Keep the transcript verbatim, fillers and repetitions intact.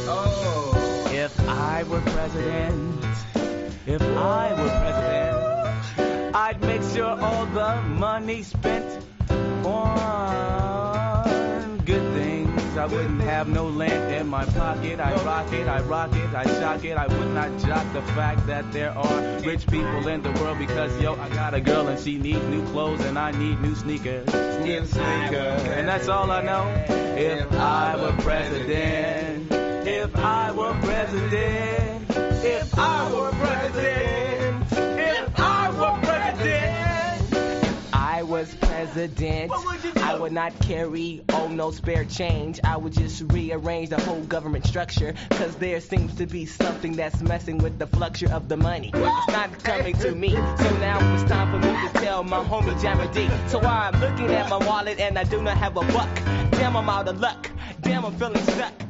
Oh. If I were president, if I were president, I'd make sure all the money spent on good things. I wouldn't have no lint in my pocket. I rock it, I rock it, I shock it. I would not jock the fact that there are rich people in the world because, yo, I got a girl and she needs new clothes and I need new sneakers. New sneakers. And that's all I know. If I were president, if I were president, if I were president, if I were president. I was president, I would not carry, oh no spare change. I would just rearrange the whole government structure, cause there seems to be something that's messing with the flucture of the money. It's not coming to me, so now it's time for me to tell my homie Jammer D. So I'm looking at my wallet and I do not have a buck. Damn, I'm out of luck, damn, I'm feeling stuck.